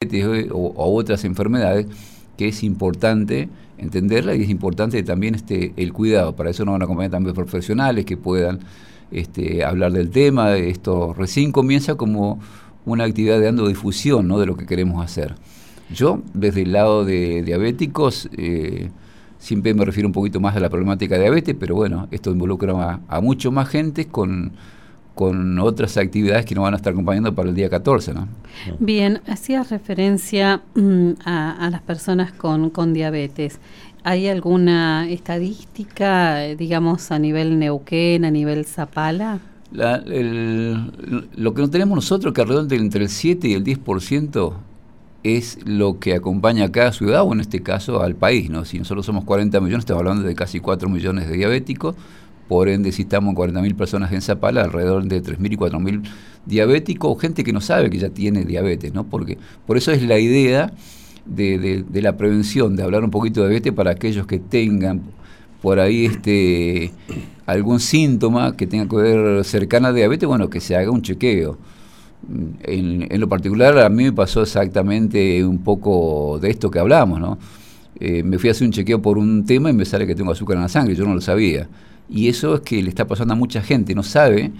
diabetes o otras enfermedades, que es importante entenderla y es importante también el cuidado. Para eso nos van a acompañar también profesionales que puedan hablar del tema. Esto recién comienza como una actividad de dando difusión, ¿no?, de lo que queremos hacer. Yo, desde el lado de diabéticos, siempre me refiero un poquito más a la problemática de diabetes, pero bueno, esto involucra a mucho más gente con otras actividades que nos van a estar acompañando para el día 14, ¿no? Bien, hacías referencia a las personas con diabetes. ¿Hay alguna estadística, digamos, a nivel Neuquén, a nivel Zapala? Lo que no tenemos nosotros, que alrededor entre el 7 y el 10% es lo que acompaña a cada ciudad, o en este caso al país, ¿no? Si nosotros somos 40 millones, estamos hablando de casi 4 millones de diabéticos. Por ende, si estamos en 40.000 personas en Zapala, alrededor de 3.000 y 4.000 diabéticos, o gente que no sabe que ya tiene diabetes, ¿no? Porque por eso es la idea de la prevención, de hablar un poquito de diabetes para aquellos que tengan por ahí algún síntoma que tenga que ver cercana a diabetes, bueno, que se haga un chequeo. En lo particular, a mí me pasó exactamente un poco de esto que hablamos, ¿no? Me fui a hacer un chequeo por un tema y me sale que tengo azúcar en la sangre, yo no lo sabía. Y eso es que le está pasando a mucha gente, no sabe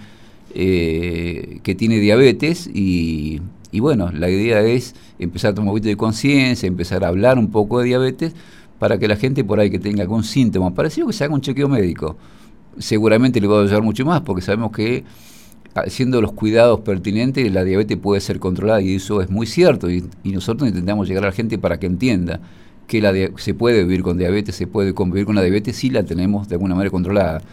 que tiene diabetes y bueno, la idea es empezar a tomar un poquito de conciencia, empezar a hablar un poco de diabetes para que la gente por ahí que tenga algún síntoma parecido, que se haga un chequeo médico. Seguramente le va a ayudar mucho más, porque sabemos que haciendo los cuidados pertinentes la diabetes puede ser controlada, y eso es muy cierto, y nosotros intentamos llegar a la gente para que entienda que se puede vivir con diabetes, se puede convivir con la diabetes si la tenemos de alguna manera controlada.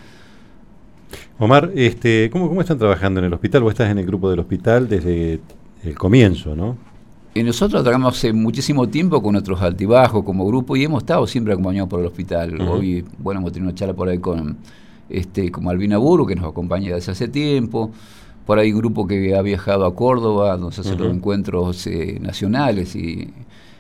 Omar, ¿cómo están trabajando en el hospital? Vos estás en el grupo del hospital desde el comienzo, ¿no? Nosotros trabajamos hace muchísimo tiempo con nuestros altibajos como grupo y hemos estado siempre acompañados por el hospital. Uh-huh. Hoy, bueno, hemos tenido una charla por ahí con Malvina Burgo, que nos acompaña desde hace tiempo. Por ahí un grupo que ha viajado a Córdoba, donde se hacen los encuentros nacionales y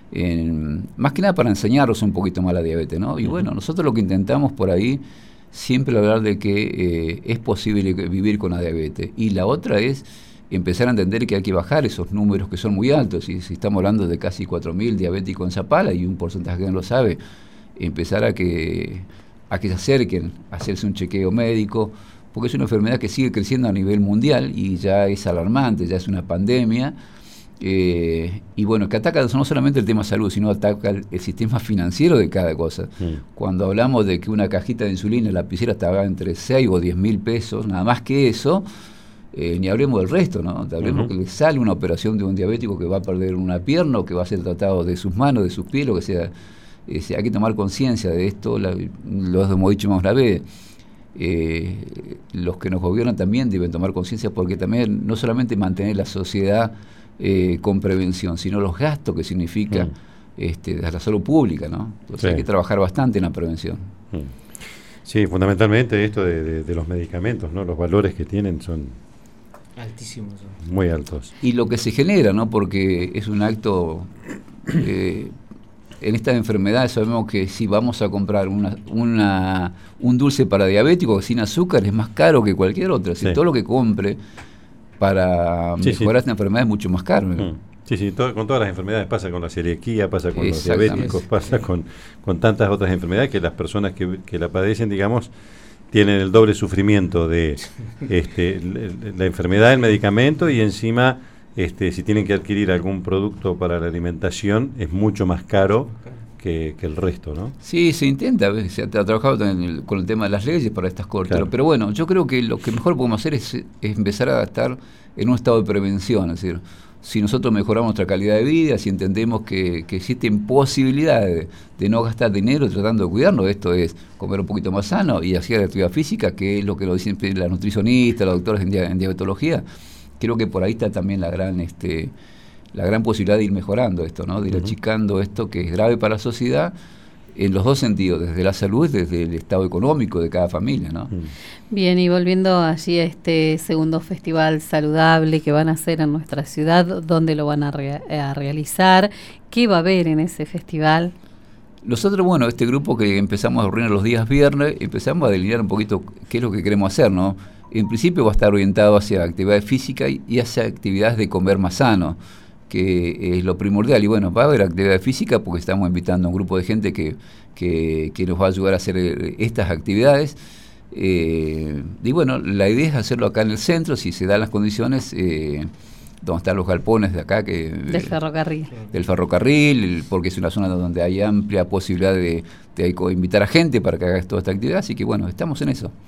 más que nada para enseñarnos un poquito más la diabetes, ¿no? Y bueno, nosotros lo que intentamos por ahí siempre hablar de que es posible vivir con la diabetes, y la otra es empezar a entender que hay que bajar esos números que son muy altos, y si estamos hablando de casi 4.000 diabéticos en Zapala y un porcentaje que no lo sabe, empezar a que se acerquen a hacerse un chequeo médico, porque es una enfermedad que sigue creciendo a nivel mundial y ya es alarmante, ya es una pandemia. Y bueno, que ataca no solamente el tema salud, sino ataca el sistema financiero de cada cosa. Cuando hablamos de que una cajita de insulina, la lapicera, estaba entre 6 o 10 mil pesos, nada más que eso, ni hablemos del resto, ¿no? Hablemos que le sale una operación de un diabético que va a perder una pierna, o que va a ser tratado de sus manos, de sus pies, lo que sea. Hay que tomar conciencia de esto, lo hemos dicho más una vez. Los que nos gobiernan también deben tomar conciencia, porque también no solamente mantener la sociedad con prevención, sino los gastos que significa la salud pública, ¿no? Entonces hay que trabajar bastante en la prevención. Sí, fundamentalmente esto de los medicamentos, ¿no? Los valores que tienen son altísimos, muy altos. Y lo que se genera, ¿no? Porque es un acto en estas enfermedades sabemos que si vamos a comprar un dulce para diabéticos sin azúcar es más caro que cualquier otro. Si todo lo que compre para mejorar esta enfermedad es mucho más caro, ¿no? Sí, con todas las enfermedades pasa, con la celiaquía, pasa con los diabéticos, pasa con tantas otras enfermedades, que las personas que la padecen, digamos, tienen el doble sufrimiento de la enfermedad, el medicamento, y encima si tienen que adquirir algún producto para la alimentación es mucho más caro que el resto, ¿no? Sí, se intenta, se ha trabajado con el tema de las leyes para estas cosas, claro. Pero bueno, yo creo que lo que mejor podemos hacer es empezar a estar en un estado de prevención, es decir, si nosotros mejoramos nuestra calidad de vida, si entendemos que existen posibilidades de no gastar dinero tratando de cuidarnos, esto es comer un poquito más sano y hacer actividad física, que es lo que lo dicen las nutricionistas, los doctores en diabetología. Creo que por ahí está también la gran posibilidad de ir mejorando esto, ¿no? De ir achicando esto que es grave para la sociedad en los dos sentidos, desde la salud, desde el estado económico de cada familia, ¿no? Bien, y volviendo allí a este segundo festival saludable que van a hacer en nuestra ciudad, ¿dónde lo van a realizar? ¿Qué va a haber en ese festival? Nosotros, bueno, este grupo que empezamos a reunir los días viernes, empezamos a delinear un poquito qué es lo que queremos hacer, ¿no? En principio va a estar orientado hacia actividades físicas y hacia actividades de comer más sano, es lo primordial. Y bueno, va a haber actividad física porque estamos invitando a un grupo de gente que nos va a ayudar a hacer estas actividades. Y bueno, la idea es hacerlo acá en el centro, si se dan las condiciones, donde están los galpones de acá, del ferrocarril, porque es una zona donde hay amplia posibilidad de invitar a gente para que haga toda esta actividad, así que bueno, estamos en eso.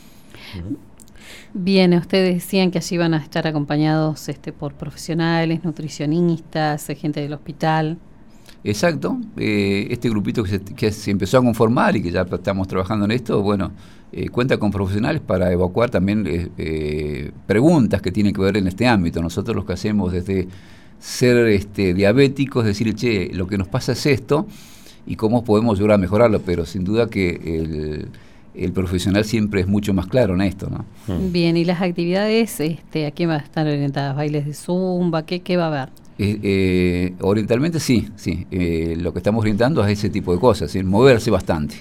Bien, ustedes decían que allí van a estar acompañados por profesionales, nutricionistas, gente del hospital. Exacto, este grupito que se empezó a conformar y que ya estamos trabajando en esto, bueno, cuenta con profesionales para evacuar también preguntas que tienen que ver en este ámbito. Nosotros lo que hacemos desde ser diabéticos, decir, che, lo que nos pasa es esto y cómo podemos ayudar a mejorarlo, pero sin duda que el profesional siempre es mucho más claro en esto, ¿no? Bien, ¿y las actividades a quién van a estar orientadas? ¿Bailes de zumba? ¿Qué va a haber? Orientalmente sí. Lo que estamos orientando es ese tipo de cosas, moverse bastante.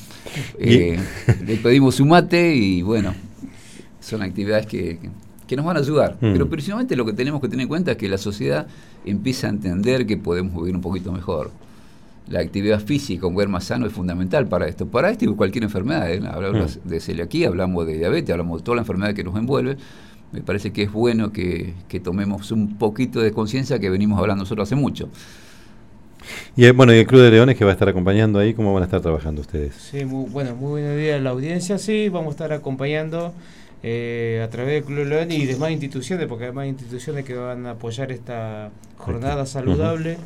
Le pedimos un mate y bueno, son actividades que nos van a ayudar. Pero principalmente lo que tenemos que tener en cuenta es que la sociedad empieza a entender que podemos vivir un poquito mejor. La actividad física, un comer más sano es fundamental para esto. Para esto y cualquier enfermedad, hablamos de celiaquía, hablamos de diabetes, hablamos de toda la enfermedad que nos envuelve. Me parece que es bueno que tomemos un poquito de conciencia que venimos hablando nosotros hace mucho. Y bueno, y el Club de Leones que va a estar acompañando ahí, ¿cómo van a estar trabajando ustedes? Sí, muy buenos días a la audiencia. Sí, vamos a estar acompañando a través del Club de Leones y demás instituciones, porque hay más instituciones que van a apoyar esta jornada saludable.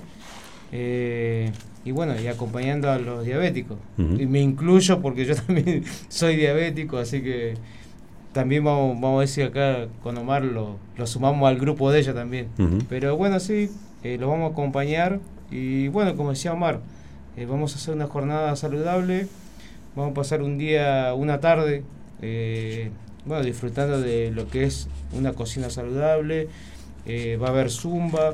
Y bueno, y acompañando a los diabéticos. Y me incluyo porque yo también soy diabético, así que también vamos a ver si acá con Omar lo sumamos al grupo de ella también. Pero bueno, sí, lo vamos a acompañar. Y bueno, como decía Omar, vamos a hacer una jornada saludable. Vamos a pasar una tarde, disfrutando de lo que es una cocina saludable. Va a haber zumba,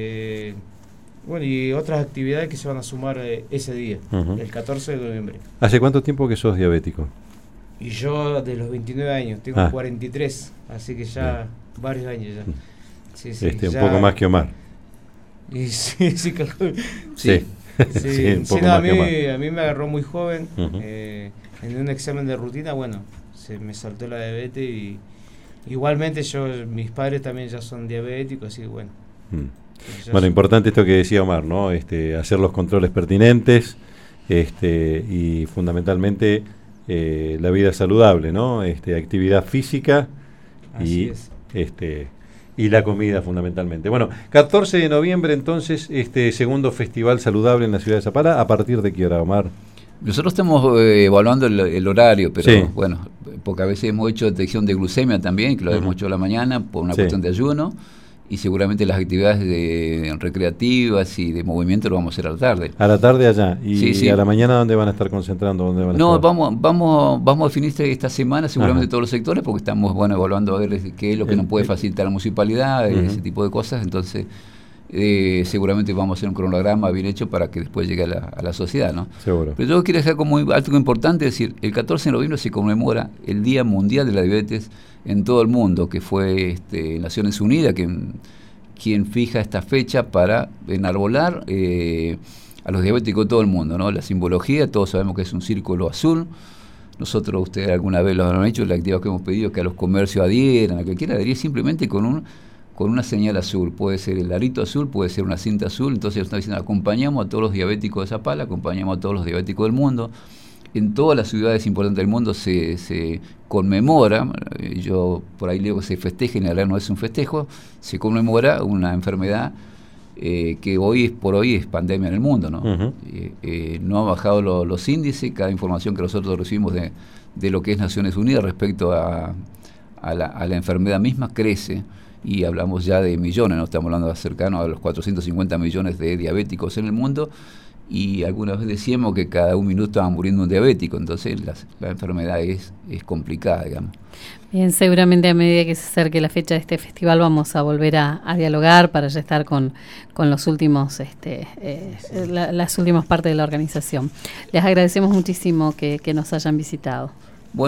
y otras actividades que se van a sumar ese día, el 14 de noviembre. ¿Hace cuánto tiempo que sos diabético? Y yo de los 29 años, tengo 43, así que ya varios años ya. Sí, un poco más que Omar. Y sí, calculo. Sí, un poco más que Omar. A mí me agarró muy joven, en un examen de rutina, se me saltó la diabetes y igualmente mis padres también ya son diabéticos, así que bueno. Bueno, importante esto que decía Omar, ¿no? Hacer los controles pertinentes, y fundamentalmente la vida saludable, ¿no? Actividad física y la comida fundamentalmente. Bueno, 14 de noviembre entonces, segundo festival saludable en la ciudad de Zapala. ¿A partir de qué hora, Omar? Nosotros estamos evaluando el horario, pero bueno, porque a veces hemos hecho detección de glucemia también, que lo hemos hecho a la mañana por una cuestión de ayuno. Y seguramente las actividades recreativas y de movimiento lo vamos a hacer a la tarde. A la tarde allá. ¿Y a la mañana dónde van a estar concentrando? ¿Dónde van a estar? Vamos a definir esta semana seguramente todos los sectores, porque estamos evaluando a ver qué es lo que nos puede facilitar la municipalidad, ese tipo de cosas. Entonces, seguramente vamos a hacer un cronograma bien hecho para que después llegue a la sociedad, ¿no? Seguro. Pero yo quiero dejar como algo importante, es decir, el 14 de noviembre se conmemora el Día Mundial de la Diabetes en todo el mundo, que fue Naciones Unidas quien fija esta fecha para enarbolar a los diabéticos de todo el mundo, ¿no? La simbología, todos sabemos que es un círculo azul. Nosotros, ustedes alguna vez lo han hecho, la actividad que hemos pedido que a los comercios adhieran, a que quiera adherir simplemente con una señal azul, puede ser el arito azul, puede ser una cinta azul. Entonces estamos diciendo, acompañamos a todos los diabéticos de Zapala, acompañamos a todos los diabéticos del mundo. En todas las ciudades importantes del mundo se conmemora, yo por ahí leo que se festeja, en realidad no es un festejo, se conmemora una enfermedad que hoy es pandemia en el mundo, ¿no? No ha bajado los índices, cada información que nosotros recibimos de lo que es Naciones Unidas respecto a la enfermedad misma crece. Y hablamos ya de millones, no estamos hablando de cercano a los 450 millones de diabéticos en el mundo, y alguna vez decíamos que cada un minuto estaban muriendo un diabético, entonces la enfermedad es complicada, digamos. Bien, seguramente a medida que se acerque la fecha de este festival vamos a volver a dialogar para ya estar con los últimos las últimas partes de la organización. Les agradecemos muchísimo que nos hayan visitado. Bueno,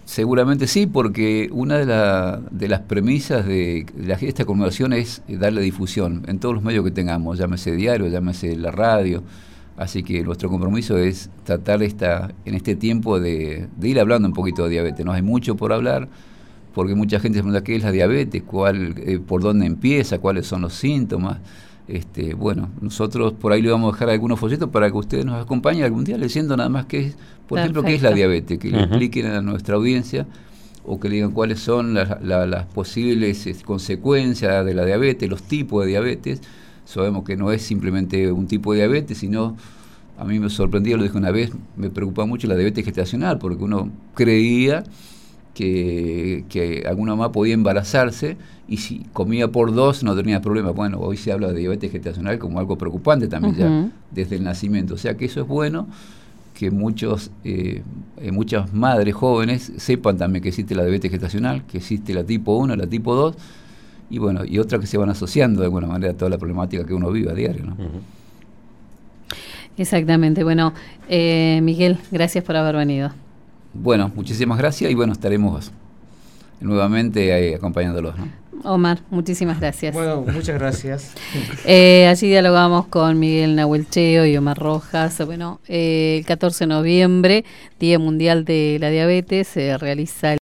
Seguramente sí, porque una de las premisas de esta conmemoración es darle difusión en todos los medios que tengamos, llámese diario, llámese la radio. Así que nuestro compromiso es tratar en este tiempo de ir hablando un poquito de diabetes. No hay mucho por hablar, porque mucha gente se pregunta qué es la diabetes, por dónde empieza, cuáles son los síntomas. Bueno, nosotros por ahí le vamos a dejar algunos folletos para que ustedes nos acompañen algún día leyendo nada más por ejemplo, qué es la diabetes, que le expliquen a nuestra audiencia o que le digan cuáles son las posibles consecuencias de la diabetes, los tipos de diabetes. Sabemos que no es simplemente un tipo de diabetes, sino, a mí me sorprendió, lo dije una vez, me preocupa mucho la diabetes gestacional, porque uno creía que alguna mamá podía embarazarse y si comía por 2 no tenía problema. Bueno, hoy se habla de diabetes gestacional como algo preocupante también ya desde el nacimiento. O sea que eso es bueno, que muchas madres jóvenes sepan también que existe la diabetes gestacional, que existe la tipo 1, la tipo 2, y bueno, y otras que se van asociando de alguna manera a toda la problemática que uno vive a diario, ¿no? Exactamente. Bueno, Miguel, gracias por haber venido. Bueno, muchísimas gracias y bueno, estaremos nuevamente acompañándolos, ¿no? Omar, muchísimas gracias. Bueno, muchas gracias. Allí dialogamos con Miguel Nahuelcheo y Omar Rojas. Bueno, el 14 de noviembre, Día Mundial de la Diabetes, se realiza